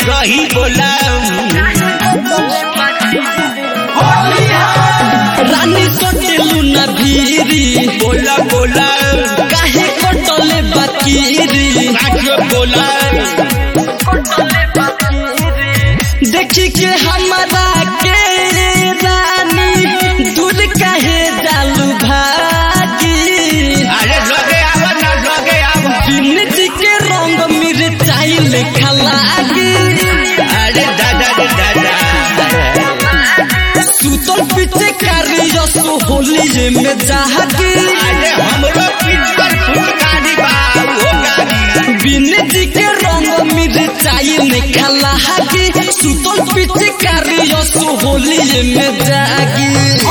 रही बोला रानी कटेलू ना भीरी बोला बोला काहे कटले बाकीरी बोला देखी के हमारा के रानी दूर काहे जालू भागी। अरे लगे आवा ना लगे आवा बिनती के रंग मिर्चाई लेखा लागी। अरे दादा रे दादा सुतल पीछे कारी रसो होली में जागी। अरे हमरो पिछर फुलकारी बा हो गाड़ी बिनती के रंग मिर्चाई लेखा लागी। सुतल पीछे कारी रसो होली में जागी।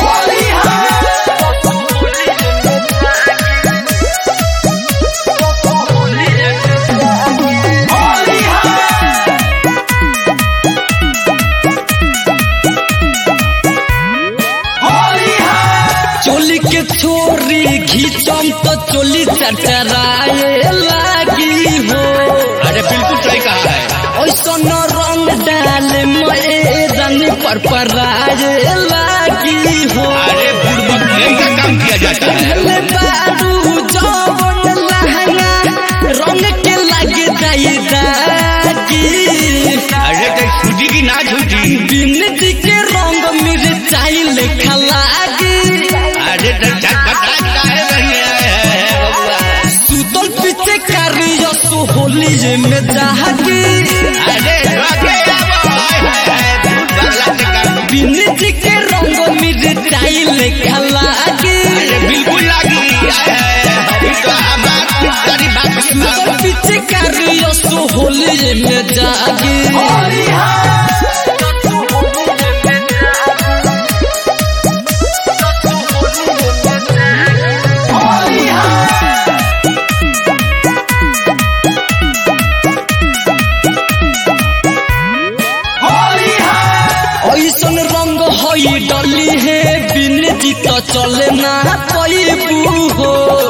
चोली के छोरी घीचम तो चोली चरचराए लागी हो। अरे बिल्कुल सही कहा है ऐसा न रंग डाले मैं रंग पर पराए लागी हो। अरे बुड़बक का काम किया जाता है ले बारू जवन लहंगा रंग के लगे जाई दागी। अरे तो छुटी की ना छुटी बिनती के रंग मिर्चाई लेखा लागी। अरे तो झटपटा है वही है बबुआ सुतल पीछे कारी रसो होली में जागी। अरे लगे आवा बिनती के रंग मिर्चाई लेखा लागी। अरे बिल्कुल लगी अभी तो हमारी सारी बात सुतल पीछे कारी रसो होली में जागी। ऐसन रंग हई डली है बिनती तो चले ना पैबू हो।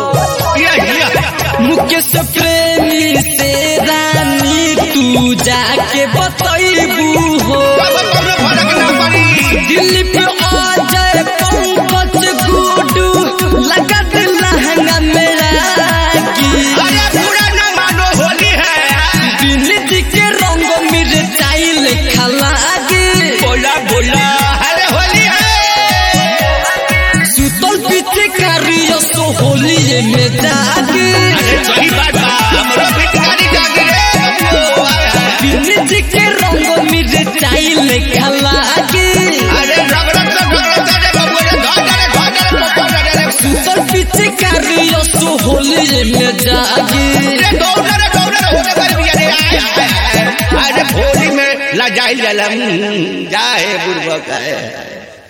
मुकेश प्रेमी से रानी तू जाके बतैबू हो। दिल्ली पे अजय पंकज गुडू लगा दिल लहंगा मेरा की। बिनती के रंग मिर्चाई लेखा लागी। बोला बोला अरे होली है सुतल पीछे कारी रसो होली में जागी। अरे सही बात हमरो पिचकारी जागे बिनती के रंग मिर्चाई लेखा लागी। अरे रगड़त रे बबुआ रे सुतल पीछे कारी रसो होली में जागी। होने पर भी अरे होली में ला जाए जलम जाए बुढ़वा का है।